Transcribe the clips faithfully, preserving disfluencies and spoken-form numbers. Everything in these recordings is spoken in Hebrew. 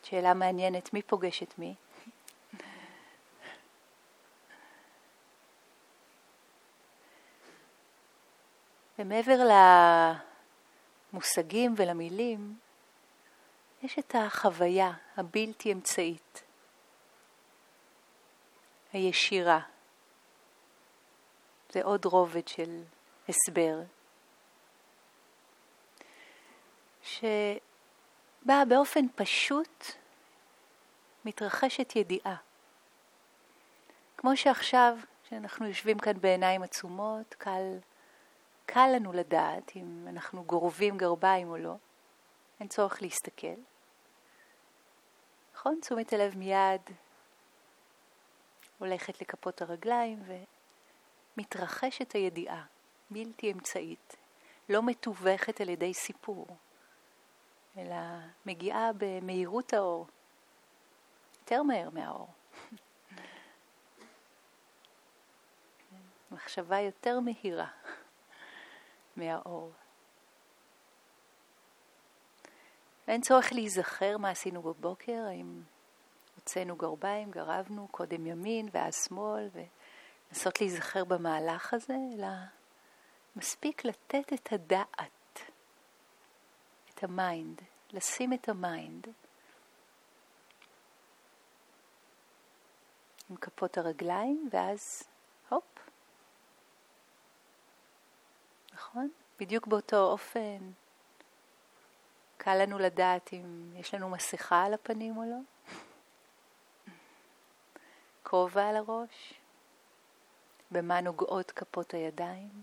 שאלה מעניינת, מי פוגש את מי? ומעבר למושגים ולמילים, יש את החוויה הבלתי אמצעית, הישירה. זה עוד רובד של הסבר, שבאה באופן פשוט מתרחשת ידיעה. כמו שעכשיו, כשאנחנו יושבים כאן בעיניים עצומות, קל, קל לנו לדעת אם אנחנו גורבים גרביים או לא. אין צורך להסתכל. נכון? תשומת הלב מיד הולכת לכפות הרגליים ומתרחשת הידיעה, בלתי אמצעית, לא מתווכת על ידי סיפור, אלא מגיעה במהירות האור, יותר מהר מהאור. מחשבה יותר מהירה מהאור. אין צורך להיזכר מה עשינו בבוקר, האם הוצאנו גרביים, גרבנו קודם ימין ואז שמאל, ונסות להיזכר במהלך הזה, אלא מספיק לתת את הדעת, את המיינד, לשים את המיינד עם כפות הרגליים, ואז הופ. נכון? בדיוק באותו אופן. קל לנו לדעת אם יש לנו מסכה על הפנים או לא. כובע על הראש. במה נוגעות כפות הידיים.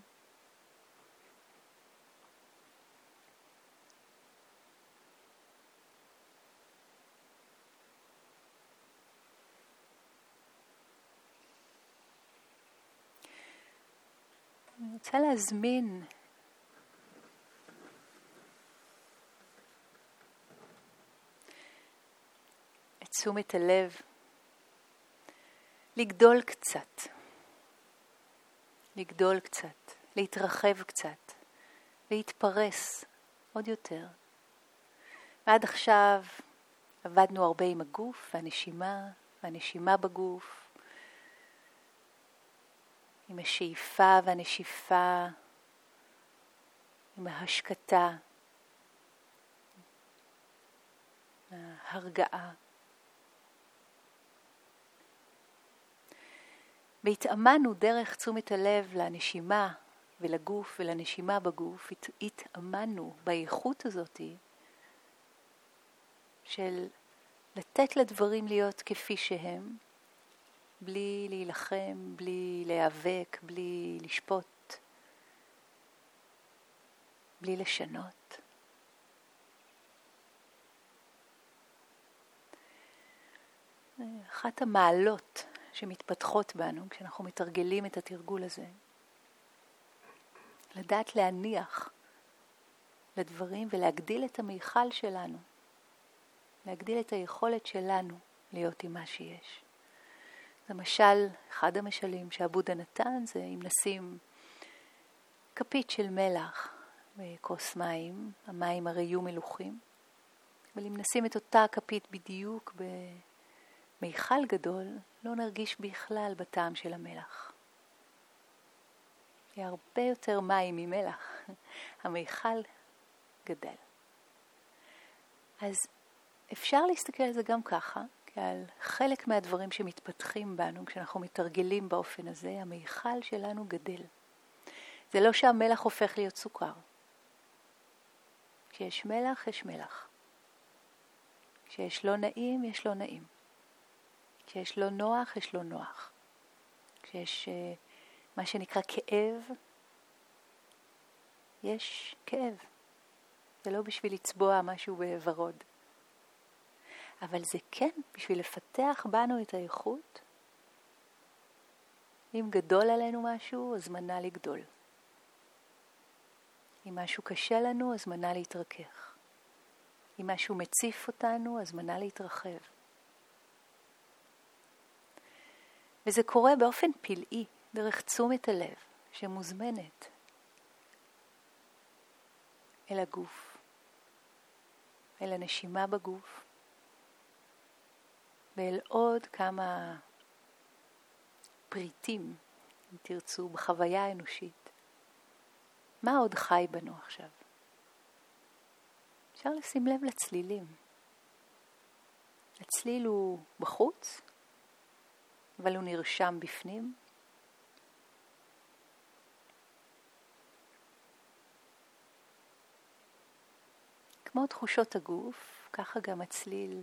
אני רוצה להזמין את תשומת הלב לגדול קצת, לגדול קצת, להתרחב קצת, להתפרס עוד יותר. ועד עכשיו עבדנו הרבה עם הגוף והנשימה, והנשימה בגוף, עם השאיפה והנשיפה, עם ההשקטה, ההרגעה. והתאמנו דרך תשומת הלב לנשימה ולגוף ולנשימה בגוף, התאמנו באיכות הזאת של לתת לדברים להיות כפי שהם, בלי להילחם, בלי להיאבק, בלי לשפוט, בלי לשנות. אחת המעלות שמתפתחות בנו כשאנחנו מתרגלים את התרגול הזה, לדעת להניח לדברים ולהגדיל את המיכל שלנו, להגדיל את היכולת שלנו להיות עם מה שיש. למשל, אחד המשלים שהבודה נתן זה אם נשים כפית של מלח בכוס מים, המים הרי יהיו מלוחים, אבל אם נשים את אותה כפית בדיוק במיכל גדול, לא נרגיש בכלל בטעם של המלח. יהיה הרבה יותר מים ממלח. המיכל גדל. אז אפשר להסתכל על זה גם ככה, על חלק מהדברים שמתפתחים בנו, כשאנחנו מתרגלים באופן הזה, המיכל שלנו גדל. זה לא שהמלח הופך להיות סוכר. כשיש מלח, יש מלח. כשיש לא נעים, יש לא נעים. כשיש לא נוח, יש לא נוח. כשיש uh, מה שנקרא כאב, יש כאב. זה לא בשביל לצבוע משהו בוורוד. אבל זה כן בשביל לפתח בנו את האיכות. אם גדול עלינו משהו, אז מנה לגדול. אם משהו קשה לנו, אז מנה להתרכך. אם משהו מציף אותנו, אז מנה להתרחב. וזה קורה באופן פלאי, דרך תשומת הלב, שמוזמנת אל הגוף, אל הנשימה בגוף, ואל עוד כמה פריטים, אם תרצו, בחוויה האנושית. מה עוד חי בנו עכשיו? אפשר לשים לב לצלילים. הצליל הוא בחוץ, אבל הוא נרשם בפנים. כמו תחושות הגוף, ככה גם הצליל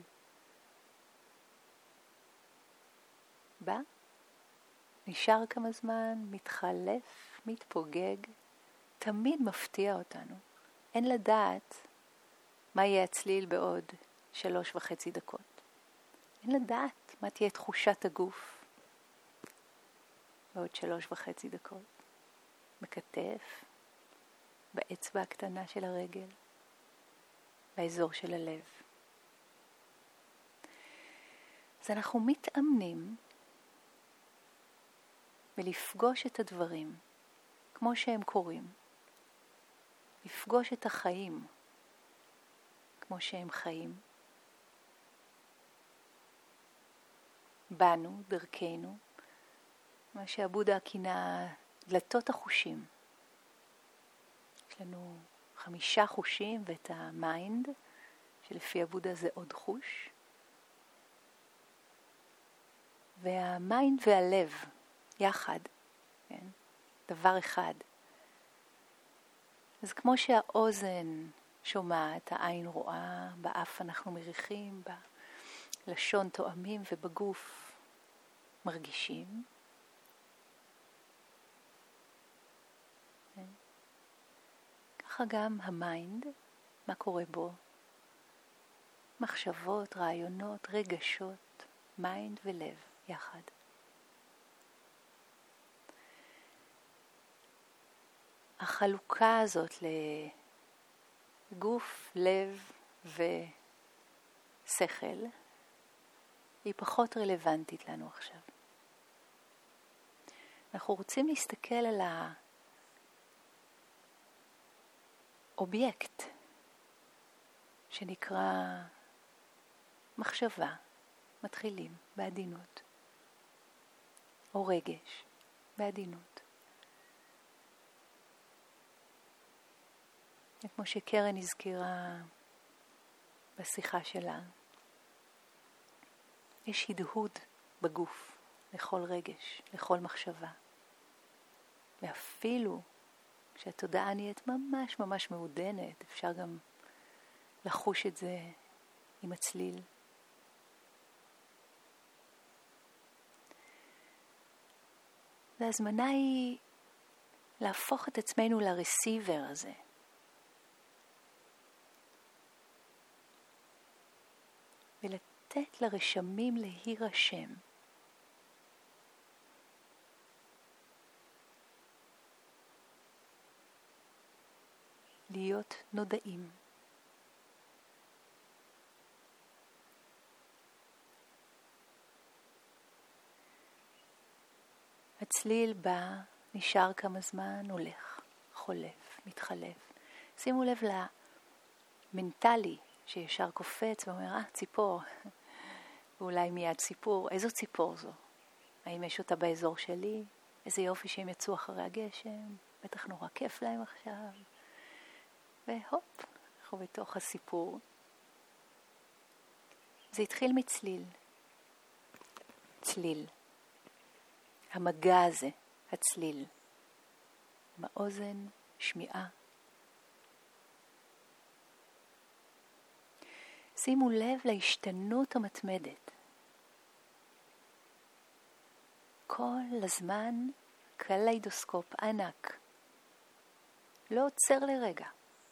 בא, נשאר כמה זמן, מתחלף, מתפוגג, תמיד מפתיע אותנו. אין לדעת מה יהיה הצליל בעוד שלוש וחצי דקות. אין לדעת מה תהיה תחושת הגוף בעוד שלוש וחצי דקות. בכתף, באצבע הקטנה של הרגל, באזור של הלב. אז אנחנו מתאמנים ולפגוש את הדברים כמו שהם קורים. לפגוש את החיים כמו שהם חיים. בנו, דרכנו, מה שהבודה כינה דלתות החושים. יש לנו חמישה חושים ואת המיינד, שלפי הבודה זה עוד חוש. והמיינד והלב יחד, כן? דבר אחד. אז כמו שהאוזן שומעת, העין רואה, באף אנחנו מריחים, בלשון תואמים ובגוף מרגישים. כן? ככה גם המיינד, מה קורה בו? מחשבות, רעיונות, רגשות, מיינד ולב יחד. החלוקה הזאת לגוף, לב ושכל היא פחות רלוונטית לנו עכשיו. אנחנו רוצים להסתכל על האובייקט שנקרא מחשבה. מתחילים בעדינות, או רגש בעדינות. כמו שקרן הזכירה בשיחה שלה, יש הדהוד בגוף לכל רגש, לכל מחשבה. ואפילו כשהתודעה נהיית ממש ממש מעודנת, אפשר גם לחוש את זה עם הצליל. והזמנה היא להפוך את עצמנו לרסיבר הזה. ולתת לרשמים להירשם. להיות נודעים. הצליל בא, נשאר כמה זמן, הולך, חולף, מתחלף. שימו לב למנטלי שישר קופץ ואומר, אה, ציפור. ואולי מיד ציפור. איזו ציפור זו? האם יש אותה באזור שלי? איזה יופי שהם יצאו אחרי הגשם. בטח נורא כיף להם עכשיו. והופ, אנחנו בתוך הסיפור. זה התחיל מצליל. צליל. המגע הזה, הצליל. עם האוזן, שמיעה. שימו לב להשתנות המתמדת. כל הזמן קליידוסקופ ענק. לא עוצר לרגע.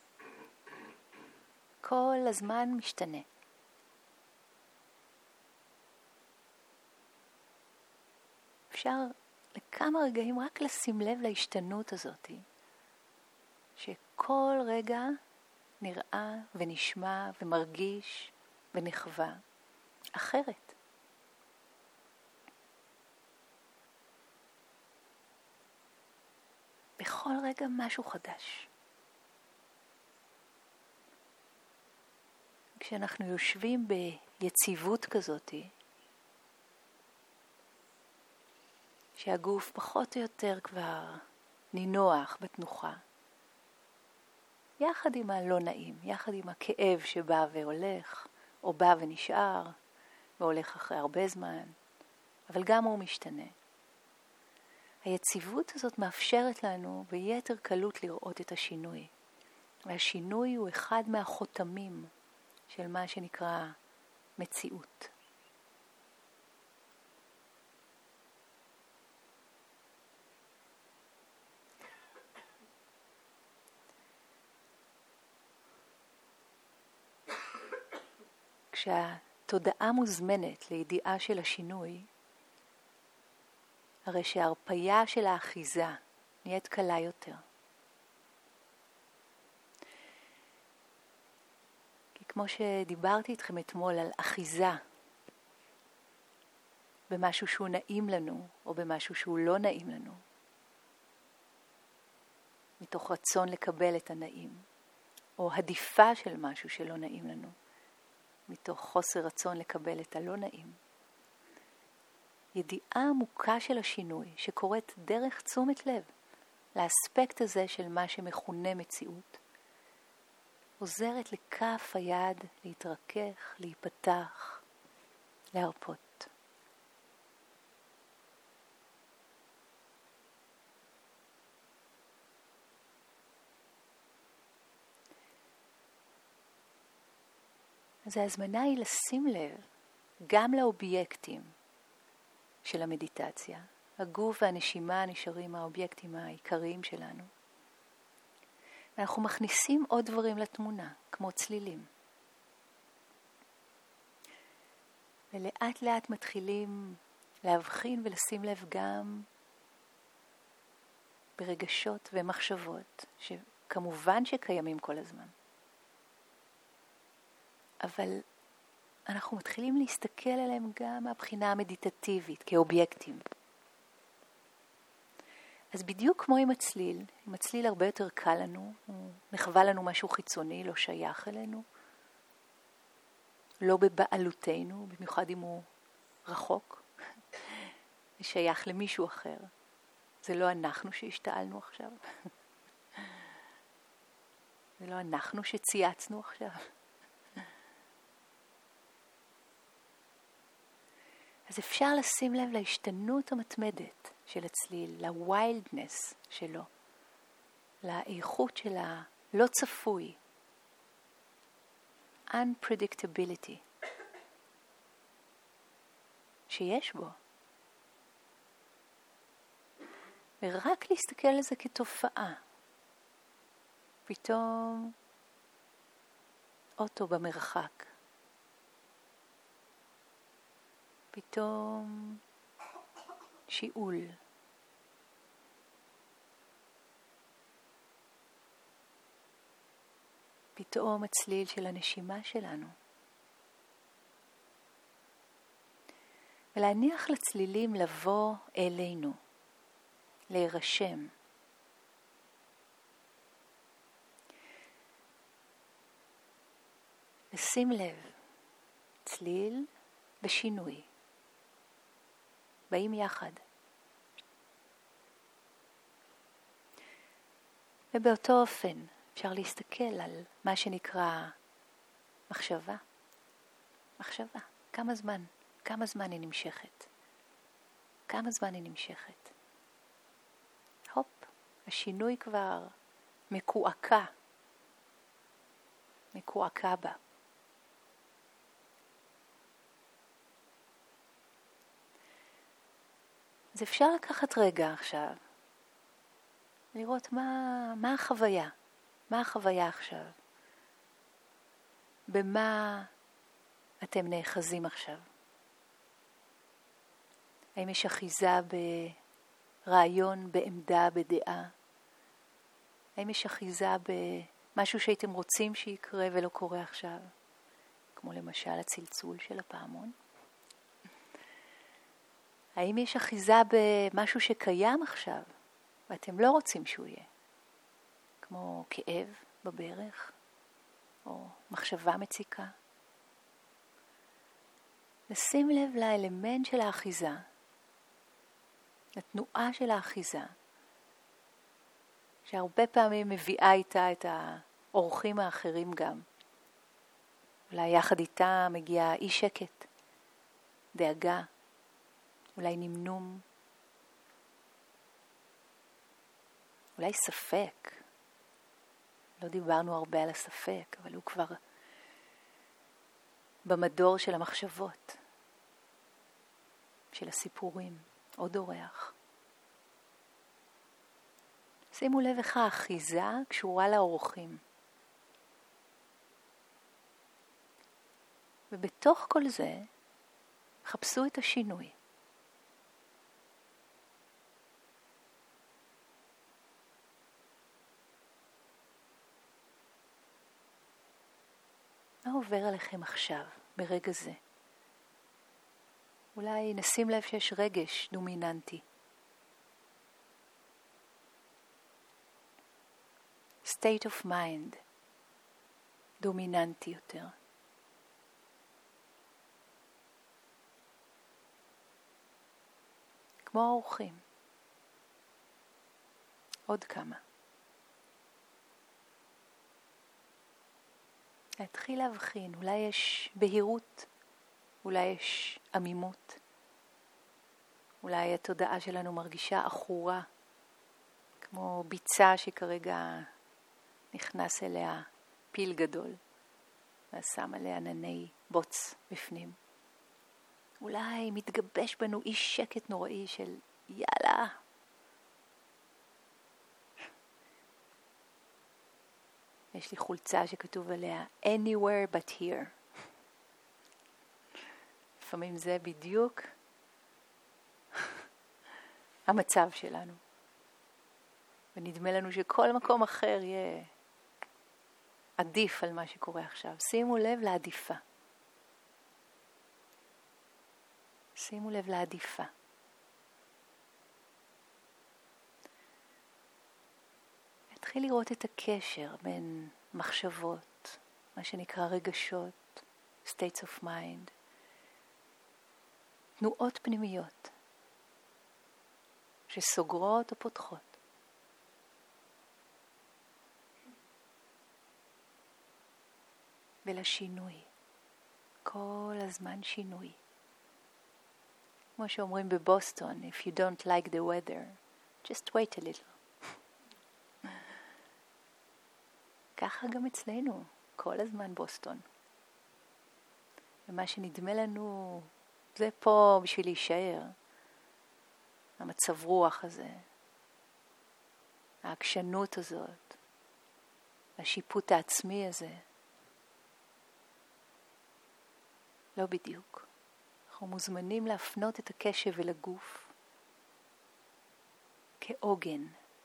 כל הזמן משתנה. אפשר לכמה רגעים רק לשים לב להשתנות הזאת, שכל רגע נראה ונשמע ומרגיש ונחווה אחרת. בכל רגע משהו חדש. כשאנחנו יושבים ביציבות כזאת, שהגוף פחות או יותר כבר נינוח בתנוחה. יחד עם הלא נעים, יחד עם הכאב שבא והולך, או בא ונשאר, והולך אחרי הרבה זמן, אבל גם הוא משתנה. היציבות הזאת מאפשרת לנו ביתר קלות לראות את השינוי. והשינוי הוא אחד מהחותמים של מה שנקרא מציאות. כשהתודעה מוזמנת לידיעה של השינוי, הרי שההרפיה של האחיזה נהיית קלה יותר. כי כמו שדיברתי איתכם אתמול על אחיזה במשהו שהוא נעים לנו או במשהו שהוא לא נעים לנו, מתוך רצון לקבל את הנעים, או עדיפה של משהו שלא נעים לנו, מתוך חוסר רצון לקבל את הלא נעים. ידיעה עמוקה של השינוי שקורית דרך תשומת לב לאספקט הזה של מה שמכונה מציאות, עוזרת לכף היד להתרכך, להיפתח, להרפות. אז ההזמנה היא לשים לב גם לאובייקטים של המדיטציה. הגוף והנשימה נשארים האובייקטים העיקריים שלנו. ואנחנו מכניסים עוד דברים לתמונה, כמו צלילים. ולאט לאט מתחילים להבחין ולשים לב גם ברגשות ומחשבות, שכמובן שקיימים כל הזמן. אבל אנחנו מתחילים להסתכל עליהם גם מהבחינה המדיטטיבית, כאובייקטים. אז בדיוק כמו עם הצליל, עם הצליל הרבה יותר קל לנו, הוא מחווה לנו משהו חיצוני, לא שייך אלינו, לא בבעלותנו, במיוחד אם הוא רחוק, שייך למישהו אחר. זה לא אנחנו שהשתעלנו עכשיו. זה לא אנחנו שצייצנו עכשיו. אז אפשר לשים לב להשתנות המתמדת של הצליל, לוויילדנס שלו, לאיכות של הלא צפוי, unpredictability, שיש בו. ורק להסתכל על זה כתופעה. פתאום אוטו במרחק. פתאום שיעול. פתאום הצליל של הנשימה שלנו. ולהניח לצלילים לבוא אלינו, להירשם. לשים לב, צליל ושינוי. באים יחד. ובאותו אופן אפשר להסתכל על מה שנקרא מחשבה. מחשבה. כמה זמן? כמה זמן היא נמשכת? כמה זמן היא נמשכת? הופ, השינוי כבר מקועקע. מקועקע בה. אז אפשר לקחת רגע עכשיו, לראות מה, מה החוויה, מה החוויה עכשיו, במה אתם נאחזים עכשיו. האם יש אחיזה ברעיון, בעמדה, בדעה? האם יש אחיזה במשהו שהייתם רוצים שיקרה ולא קורה עכשיו? כמו למשל הצלצול של הפעמון. האם יש אחיזה במשהו שקיים עכשיו, ואתם לא רוצים שהוא יהיה? כמו כאב בברך, או מחשבה מציקה. לשים לב לאלמנט של האחיזה. לתנועה של האחיזה, שהרבה פעמים מביאה איתה את האורחים האחרים גם. אולי יחד איתה מגיעה אי שקט, דאגה, אולי נמנום, אולי ספק. לא דיברנו הרבה על הספק, אבל הוא כבר במדור של המחשבות, של הסיפורים, עוד אורח. שימו לב איך האחיזה קשורה לאורחים. ובתוך כל זה, חפשו את השינוי. מה עובר עליכם עכשיו, ברגע זה? אולי נשים לב שיש רגש דומיננטי. state of mind, דומיננטי יותר. כמו האורחים. עוד כמה. להתחיל להבחין, אולי יש בהירות, אולי יש עמימות, אולי התודעה שלנו מרגישה אחורה, כמו ביצה שכרגע נכנס אליה פיל גדול, ושם עליה ענני בוץ בפנים. אולי מתגבש בנו אי שקט נוראי של יאללה. יש לי חולצה שכתוב עליה anywhere but here. לפעמים זה בדיוק המצב שלנו. ונדמה לנו שכל מקום אחר יהיה עדיף על מה שקורה עכשיו. שימו לב לעדיפה. שימו לב לעדיפה. התחיל לראות את הקשר בין מחשבות, מה שנקרא רגשות, states of mind, תנועות פנימיות שסוגרות או פותחות. ולשינוי, כל הזמן שינוי. כמו שאומרים בבוסטון, if you don't like the weather, just wait a little. ככה גם אצלנו, כל הזמן בוסטון. ומה שנדמה לנו, זה פה בשביל להישאר. המצב רוח הזה, העקשנות הזאת, השיפוט העצמי הזה. לא בדיוק. אנחנו מוזמנים להפנות את הקשב אל הגוף כעוגן.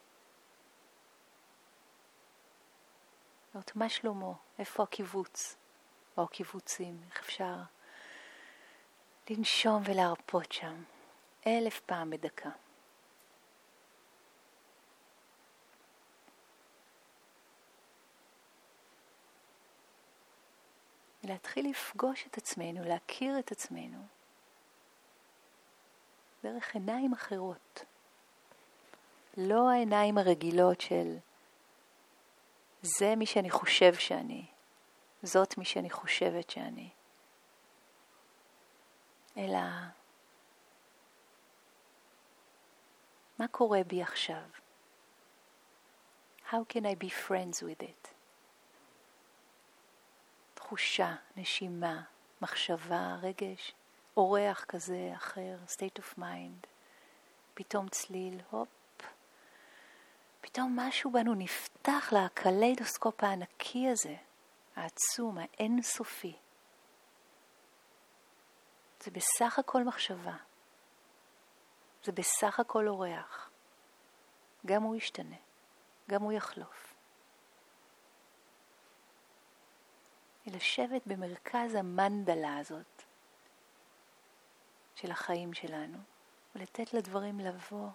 זאת מה שלמה, איפה הקיבוץ או הקיבוצים, איך אפשר לנשום ולהרפות שם אלף פעם בדקה. ולהתחיל לפגוש את עצמנו, להכיר את עצמנו דרך עיניים אחרות. לא העיניים הרגילות של זה מי שאני חושב שאני, זאת מי שאני חושבת שאני. אלא מה קורה בי עכשיו? How can I be friends with it? תחושה, נשימה, מחשבה, רגש, אורח כזה, אחר, state of mind, פתאום צליל, הופ, פתאום משהו בנו נפתח לקליידוסקופ הענקי הזה, העצום, האינסופי. זה בסך הכל מחשבה, זה בסך הכל אורח. גם הוא ישתנה, גם הוא יחלוף. לשבת במרכז המנדלה הזאת של החיים שלנו, ולתת לדברים לבוא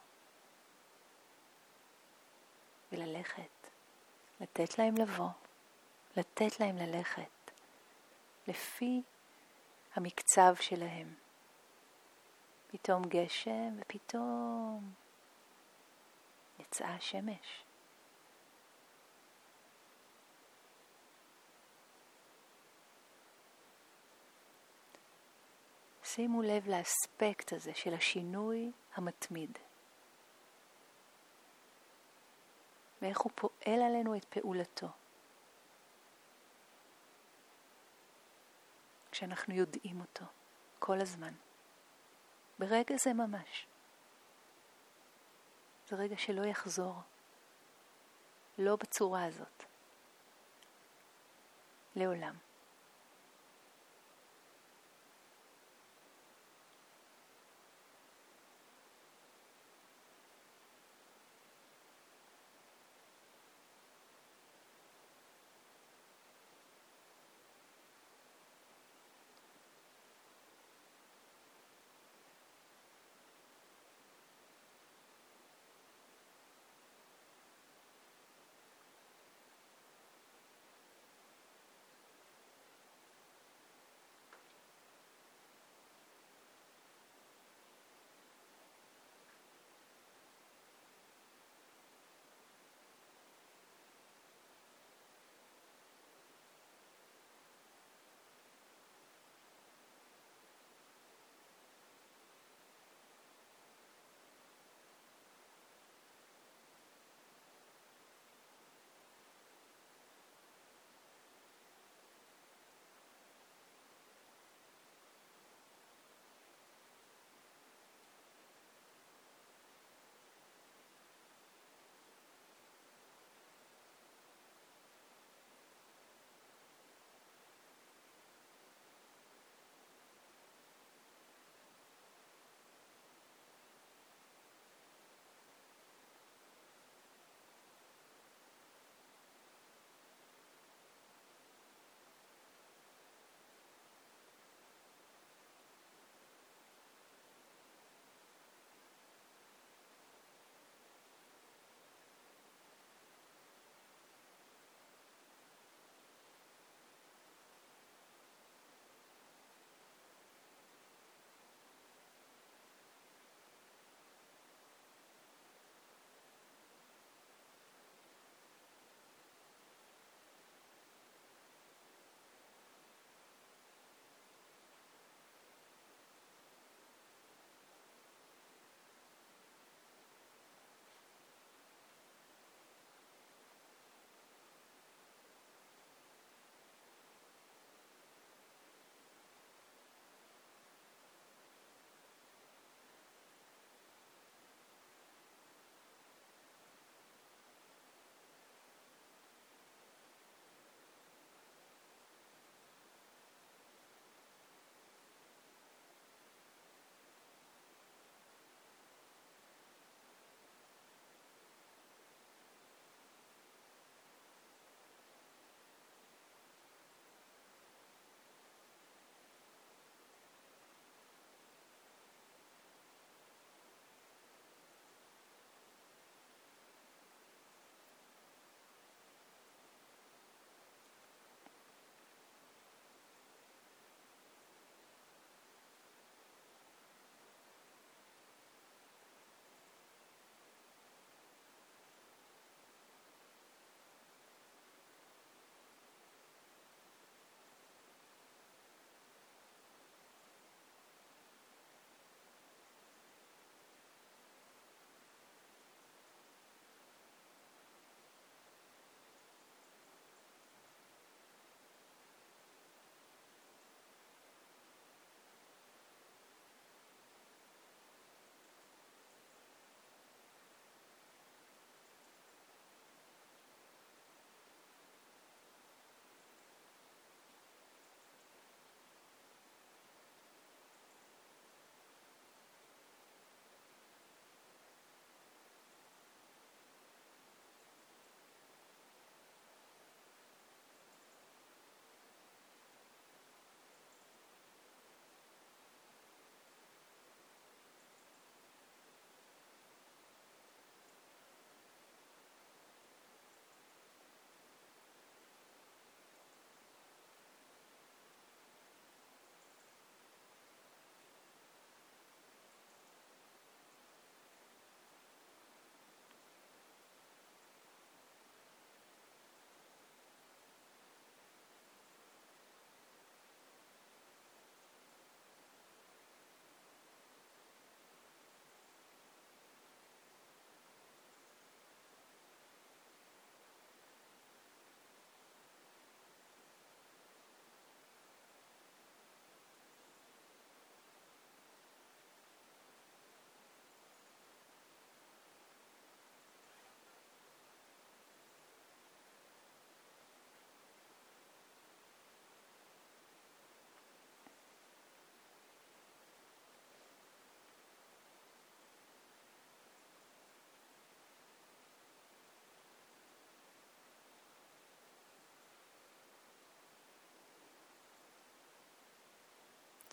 וללכת, לתת להם לבוא, לתת להם ללכת, לפי המקצב שלהם. פתאום גשם ופתאום יצאה השמש. שימו לב לאספקט הזה של השינוי המתמיד. ואיך הוא פועל עלינו את פעולתו. כשאנחנו יודעים אותו כל הזמן. ברגע זה ממש. זה רגע שלא יחזור. לא בצורה הזאת. לעולם.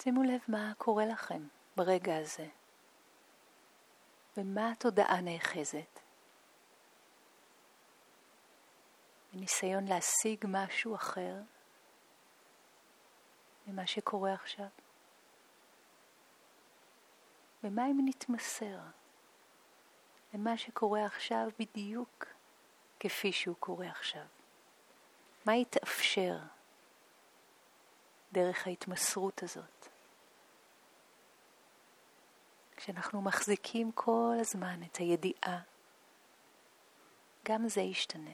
שימו לב מה קורה לכם ברגע הזה. ומה התודעה נאחזת. בניסיון להשיג משהו אחר ממה שקורה עכשיו. ומה אם נתמסר למה שקורה עכשיו בדיוק כפי שהוא קורה עכשיו? מה יתאפשר דרך ההתמסרות הזאת? כשאנחנו מחזיקים כל הזמן את הידיעה, גם זה ישתנה.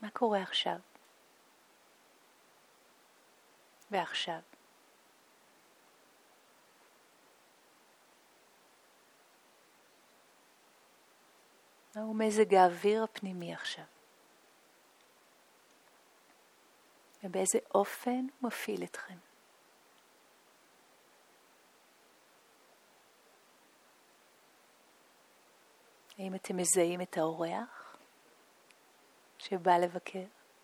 מה קורה עכשיו? ועכשיו. מהו מזג האוויר הפנימי עכשיו? ובאיזה אופן הוא מפעיל אתכם? האם אתם מזהים את האורח שבא לבקר?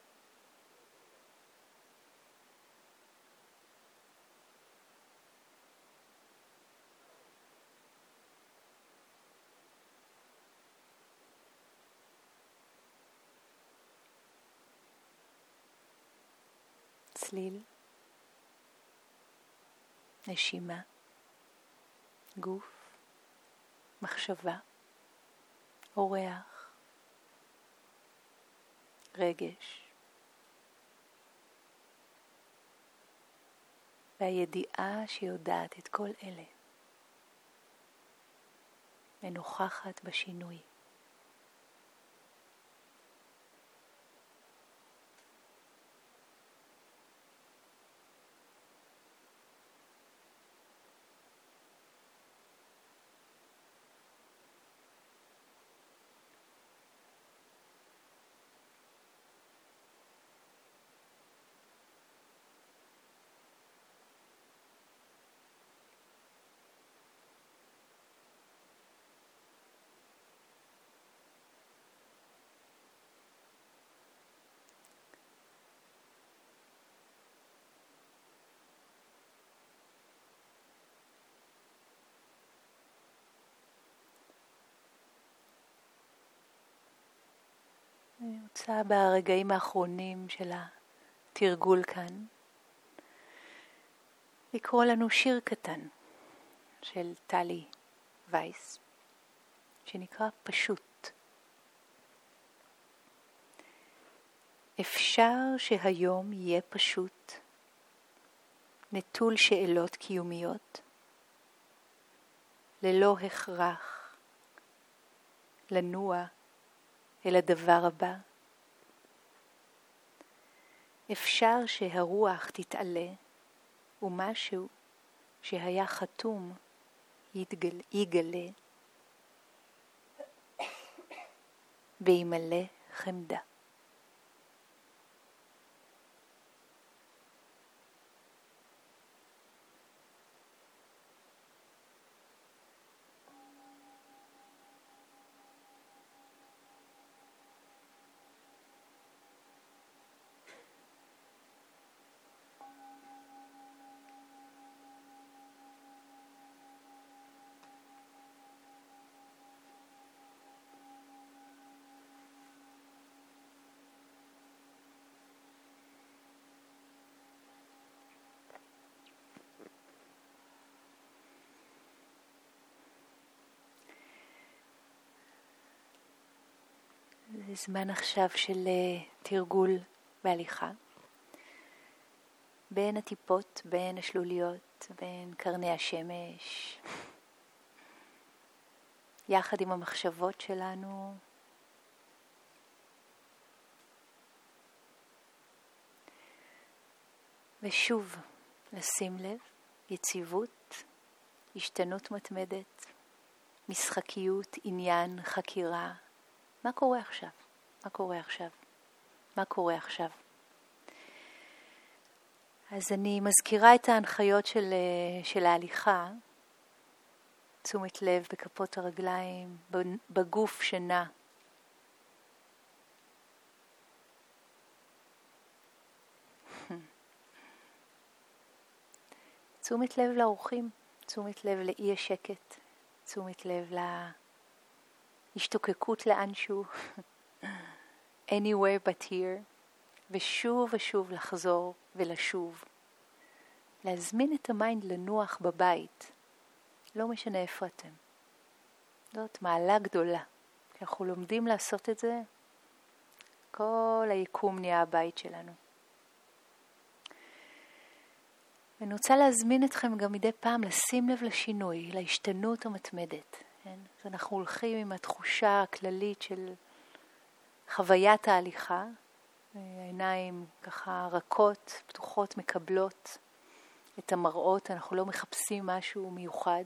צליל, נשימה, גוף, מחשבה, אורח, רגש, והידיעה שיודעת את כל אלה, ונוכחת בשינוי. אני רוצה ברגעים האחרונים של התרגול כאן לקרוא לנו שיר קטן של טלי וייס שנקרא פשוט. אפשר שהיום יהיה פשוט, נטול שאלות קיומיות, ללא הכרח לנוע אל הדבר הבא. אפשר שהרוח תתעלה ומשהו שהיה חתום יתגל, יגלה וימלא חמדה. זה זמן עכשיו של תרגול בהליכה. בין הטיפות, בין השלוליות, בין קרני השמש. יחד עם המחשבות שלנו. ושוב, לשים לב, יציבות, השתנות מתמדת, משחקיות, עניין, חקירה. מה קורה עכשיו? מה קורה עכשיו? מה קורה עכשיו? אז אני מזכירה את ההנחיות של, של ההליכה, תשומת לב בכפות הרגליים, בגוף שנע. תשומת לב לאורחים, תשומת לב לאי השקט, תשומת לב להשתוקקות לאנשהו, anywhere but here, ושוב ושוב לחזור ולשוב. להזמין את המיינד לנוח בבית, לא משנה איפה אתם. זאת מעלה גדולה. כשאנחנו לומדים לעשות את זה, כל היקום נהיה הבית שלנו. ואני רוצה להזמין אתכם גם מדי פעם לשים לב לשינוי, להשתנות המתמדת. כן? אז אנחנו הולכים עם התחושה הכללית של חוויית ההליכה, העיניים ככה רכות, פתוחות, מקבלות את המראות, אנחנו לא מחפשים משהו מיוחד.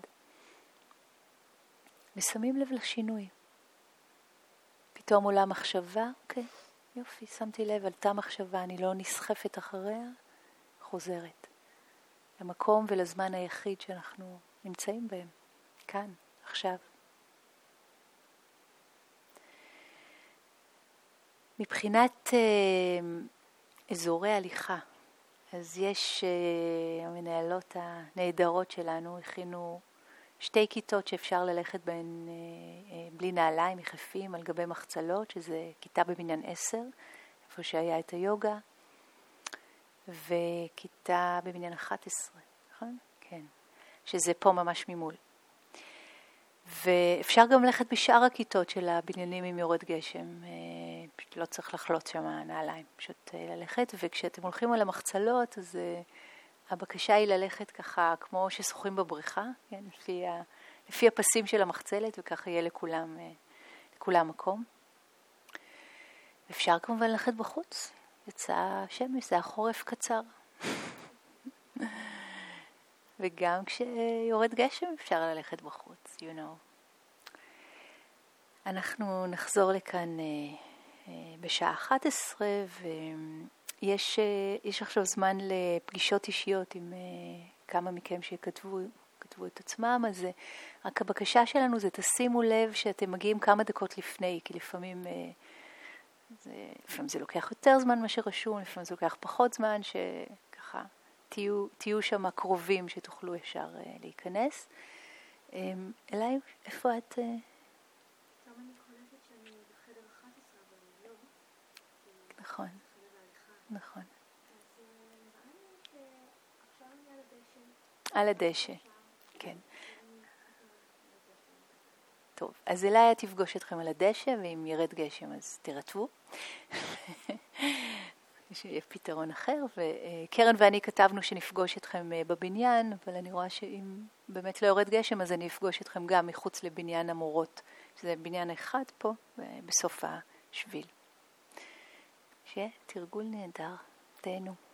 ושמים לב לשינוי. פתאום עולה מחשבה, אוקיי, יופי, שמתי לב, עלתה מחשבה, אני לא נסחפת אחריה, חוזרת. למקום ולזמן היחיד שאנחנו נמצאים בהם, כאן, עכשיו. מבחינת אה, אזורי הליכה, אז יש, אה, המנהלות הנהדרות שלנו הכינו שתי כיתות שאפשר ללכת בהן אה, אה, בלי נעליים, יחפים על גבי מחצלות, שזה כיתה בבניין עשר, איפה שהיה את היוגה, וכיתה בבניין אחת עשרה, נכון? כן. שזה פה ממש ממול. ואפשר גם ללכת בשאר הכיתות של הבניינים עם יורד גשם, פשוט לא צריך לחלוט שם נעליים, פשוט ללכת, וכשאתם הולכים על המחצלות, אז הבקשה היא ללכת ככה, כמו ששוחים בבריכה, כן? לפי, ה, לפי הפסים של המחצלת, וככה יהיה לכולם, לכולם מקום. אפשר כמובן ללכת בחוץ, יצא שמש, זה החורף קצר. וגם כשיורד גשם אפשר ללכת בחוץ, you know. אנחנו נחזור לכאן uh, uh, בשעה אחת עשרה, ויש uh, יש עכשיו זמן לפגישות אישיות עם uh, כמה מכם שכתבו כתבו את עצמם, אז uh, רק הבקשה שלנו זה תשימו לב שאתם מגיעים כמה דקות לפני, כי לפעמים, uh, זה, לפעמים זה לוקח יותר זמן מה שרשום, לפעמים זה לוקח פחות זמן, שככה תהיו, תהיו שם קרובים שתוכלו ישר uh, להיכנס. Um, אליי, איפה את? Uh, נכון, נכון. על הדשא, כן. טוב, אז אליה תפגוש אתכם על הדשא, ואם ירד גשם אז תירטבו. שיהיה פתרון אחר, וקרן ואני כתבנו שנפגוש אתכם בבניין, אבל אני רואה שאם באמת לא יורד גשם, אז אני אפגוש אתכם גם מחוץ לבניין המורות, שזה בניין אחד פה, בסוף השביל. שיהיה תרגול נהדר, תהנו.